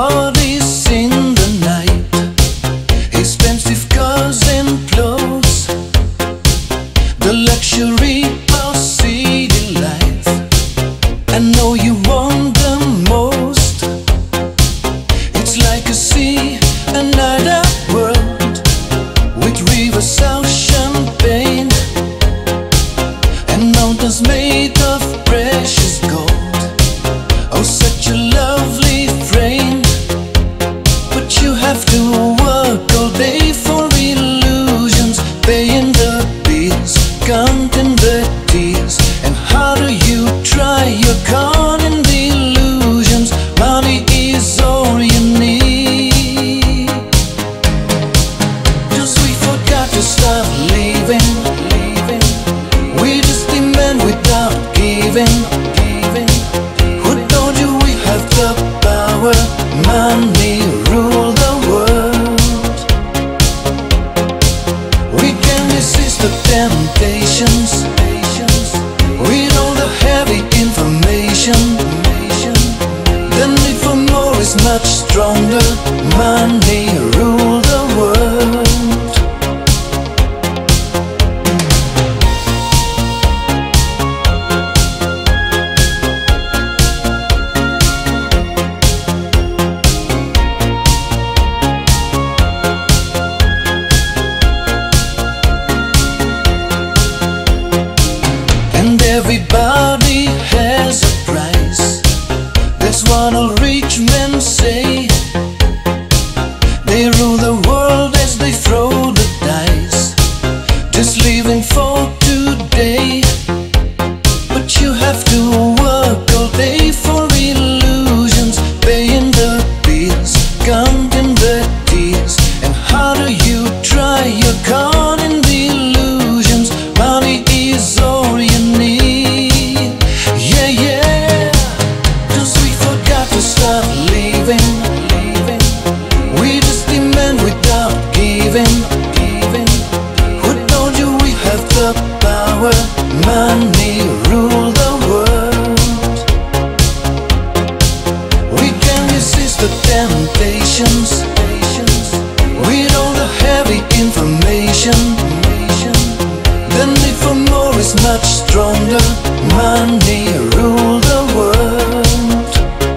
parties in the night, expensive cars and clothes, the luxury of city life. I know you want the most. It's like a sea, another world, with rivers of champagne and mountains made of precious gold. Oh, such a lovely frame, but you have to work all day for illusions, paying the bills, counting the tears. And how do you try your con in the illusions? Money is all you need. 'Cause we forgot to stop living. We just demand without giving. Who told you we have the power? Money rule the world. We can resist the temptations with all the heavy information. The need for more is much stronger. Money rule the world. And everybody has a price. That's what all rich men say. They rule the world as they throw the dice, just living for today. But you have to work all day for illusions, paying the bills, counting the tears. And how do you try your con in the illusions? Money is all you need. Yeah, yeah. 'Cause we forgot to stop living. We just demand without giving. Who told you we have the power? Money rule the world. We can resist the temptations with all the heavy information. The need for more is much stronger. Money rule the world.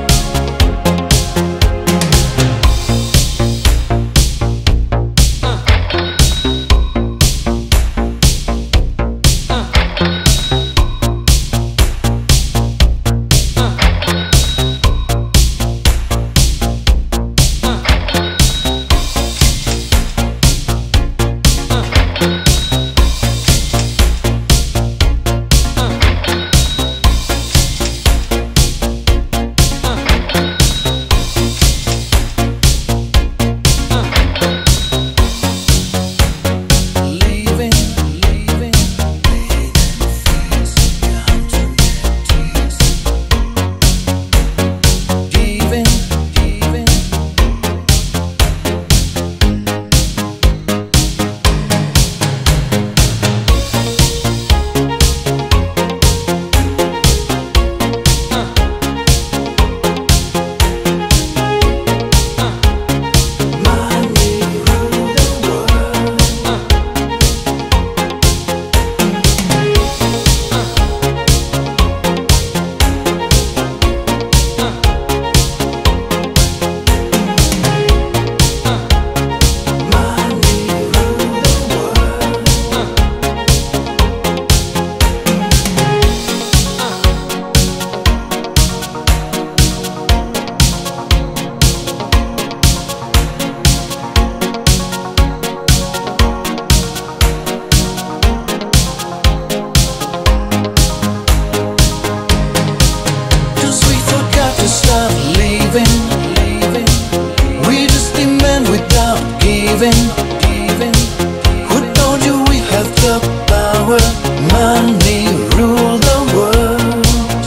We just demand without giving. Who told you we have the power? Money rule the world.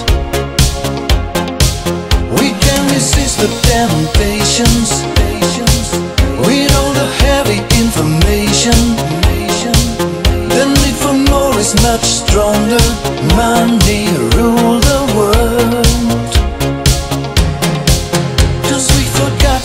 We can resist the temptations with all the heavy information. The need for more is much stronger. Money rule the world. 'Cause we forgot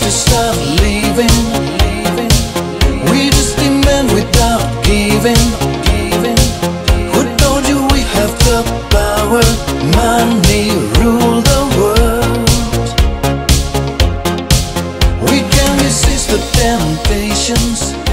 the temptations.